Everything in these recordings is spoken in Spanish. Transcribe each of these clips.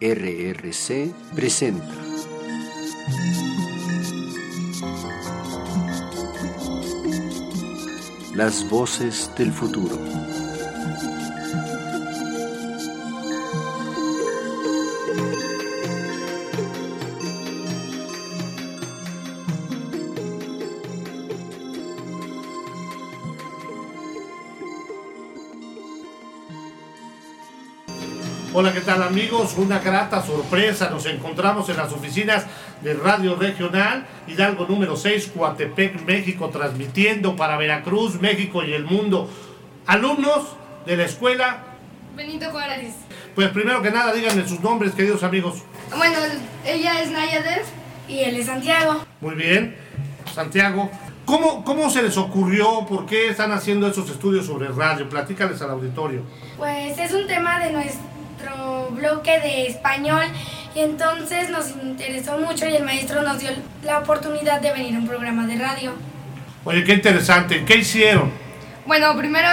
RRC presenta Las voces del futuro. Hola, ¿qué tal amigos? Una grata sorpresa, nos encontramos en las oficinas de Radio Regional Hidalgo número 6, Coatepec, México, transmitiendo para Veracruz, México y el mundo. Alumnos de la escuela Benito Juárez. Pues primero que nada, díganme sus nombres, queridos amigos. Bueno, ella es Nayadet y él es Santiago. Muy bien, Santiago. ¿Cómo se les ocurrió? ¿Por qué están haciendo esos estudios sobre radio? Platícales al auditorio. Pues es un tema de nuestro bloque de español y entonces nos interesó mucho y el maestro nos dio la oportunidad de venir a un programa de radio. Oye, qué interesante. ¿Qué hicieron? Bueno, primero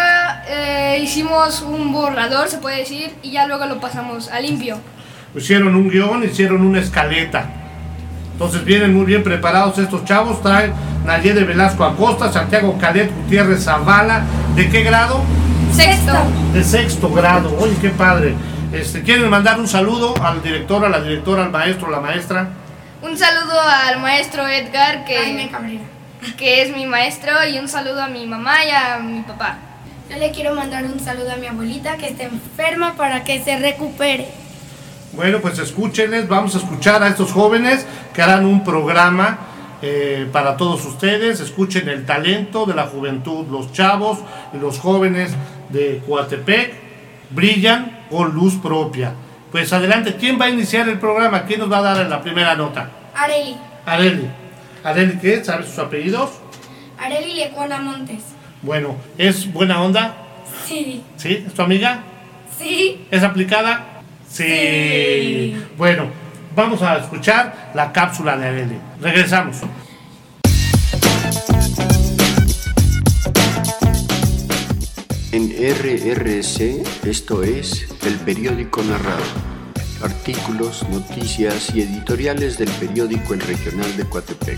hicimos un borrador, se puede decir, y ya luego lo pasamos a limpio. Hicieron un guión, hicieron una escaleta. Entonces vienen muy bien preparados estos chavos. Traen Nayede Velasco Acosta, Santiago Cadet Gutiérrez Zavala. ¿De qué grado? Sexto. De sexto grado. Oye, qué padre. ¿Quieren mandar un saludo al director, a la directora, al maestro, a la maestra? Un saludo al maestro Edgar, Jaime Cabrera, que es mi maestro, y un saludo a mi mamá y a mi papá. Yo le quiero mandar un saludo a mi abuelita que está enferma para que se recupere. Bueno, pues escúchenles, vamos a escuchar a estos jóvenes que harán un programa para todos ustedes. Escuchen el talento de la juventud, los chavos y los jóvenes de Coatepec brillan con luz propia. Pues adelante, ¿quién va a iniciar el programa? ¿Quién nos va a dar la primera nota? Areli. ¿Areli qué? ¿Sabes sus apellidos? Areli Lecuona Montes. Bueno, ¿es buena onda? Sí. ¿Sí? ¿Es tu amiga? Sí. ¿Es aplicada? Sí. Bueno, vamos a escuchar la cápsula de Areli. Regresamos. En RRC, esto es el periódico narrado. Artículos, noticias y editoriales del periódico El Regional de Coatepec.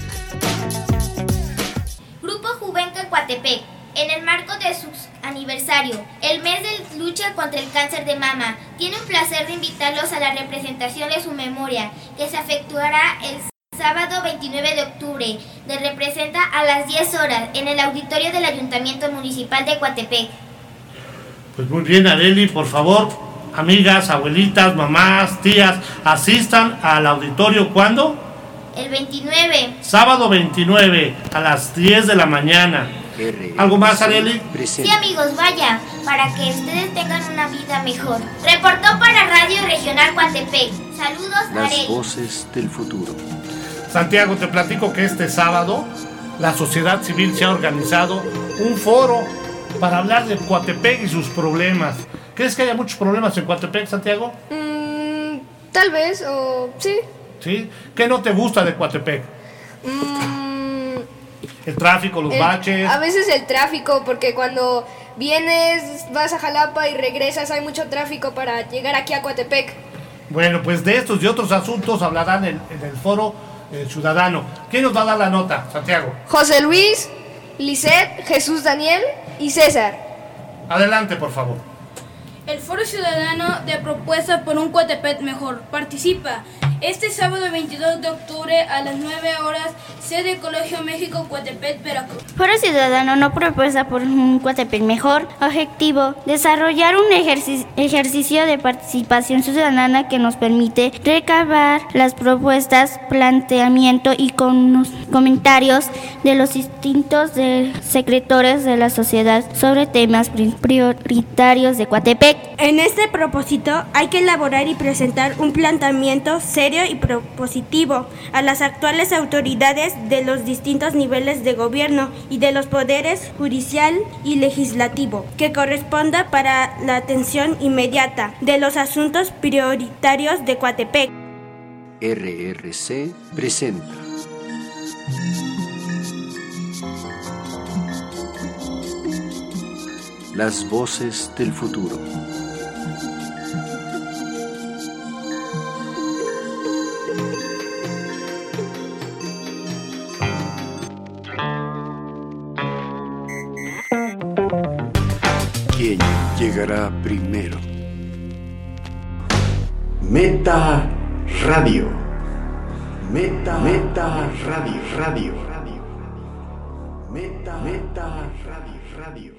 Grupo Juvenca Coatepec, en el marco de su aniversario, el mes de lucha contra el cáncer de mama, tiene un placer de invitarlos a la representación de su memoria, que se efectuará el sábado 29 de octubre, de representa a las 10 horas, en el auditorio del Ayuntamiento Municipal de Coatepec. Pues muy bien, Areli, por favor, amigas, abuelitas, mamás, tías, asistan al auditorio, ¿cuándo? El 29. Sábado 29, a las 10 de la mañana. ¿Algo más, Areli? Sí, amigos, vaya, para que ustedes tengan una vida mejor. Reportó para Radio Regional Coatepec. Saludos, Areli. Las voces del futuro. Santiago, te platico que este sábado la sociedad civil se ha organizado un foro para hablar de Coatepec y sus problemas. ¿Crees que haya muchos problemas en Coatepec, Santiago? Tal vez, o sí. ¿Sí? ¿Qué no te gusta de Coatepec? El tráfico, los baches. A veces el tráfico, porque cuando vienes, vas a Jalapa y regresas, hay mucho tráfico para llegar aquí a Coatepec. Bueno, pues de estos y otros asuntos hablarán en el foro ciudadano. ¿Quién nos va a dar la nota, Santiago? José Luis, Lisette, Jesús Daniel y César. Adelante, por favor. El Foro Ciudadano de Propuesta por un Coatepec Mejor participa este sábado 22 de octubre a las 9 horas, sede Colegio México, Coatepec, Veracruz. Foro Ciudadano no propuesta por un Coatepec Mejor. Objetivo: desarrollar un ejercicio de participación ciudadana que nos permite recabar las propuestas, planteamiento y comentarios de los distintos sectores de la sociedad sobre temas prioritarios de Coatepec. En este propósito hay que elaborar y presentar un planteamiento serio y propositivo a las actuales autoridades de los distintos niveles de gobierno y de los poderes judicial y legislativo, que corresponda para la atención inmediata de los asuntos prioritarios de Coatepec. RRC presenta Las voces del futuro. llegará primero? Meta Radio. Meta Radio. Meta Radio.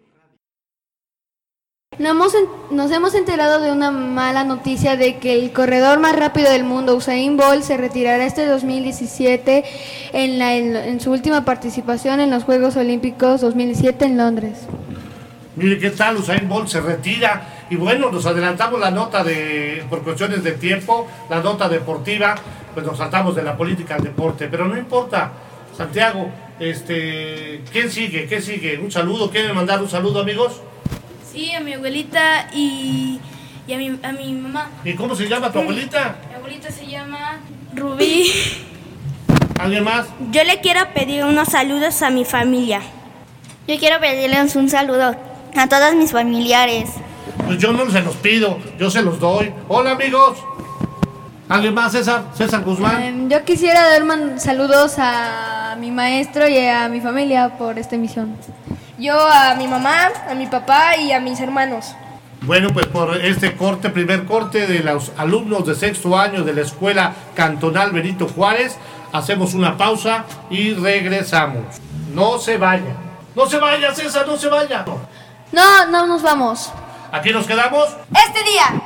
Nos hemos enterado de una mala noticia de que el corredor más rápido del mundo, Usain Bolt, se retirará este 2017 en su última participación en los Juegos Olímpicos 2007 en Londres. Mire qué tal, Usain Bolt se retira. Y bueno, nos adelantamos la nota por cuestiones de tiempo, la nota deportiva, pues nos saltamos de la política al deporte, pero no importa. Santiago, ¿quién sigue? ¿Qué sigue? ¿Un saludo? ¿Quieren mandar un saludo, amigos? Sí, a mi abuelita y a mi mamá. ¿Y cómo se llama tu abuelita? Mi abuelita se llama Rubí. ¿Alguien más? Yo le quiero pedir unos saludos a mi familia. Yo quiero pedirles un saludo a todos mis familiares. Pues yo no se los pido, yo se los doy. Hola, amigos. ¿Alguien más, César? César Guzmán. Yo quisiera dar saludos a mi maestro y a mi familia por esta emisión. Yo a mi mamá, a mi papá y a mis hermanos. Bueno, pues por este primer corte de los alumnos de sexto año de la Escuela Cantonal Benito Juárez, hacemos una pausa y regresamos. No se vaya. No se vaya, César, no se vaya. No nos vamos. Aquí nos quedamos. Este día.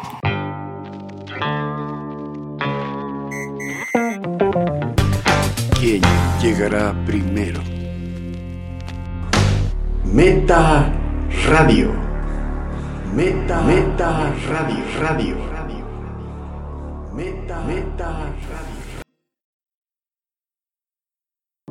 ¿Quién llegará primero? Meta Radio. Meta Radio. Meta Radio.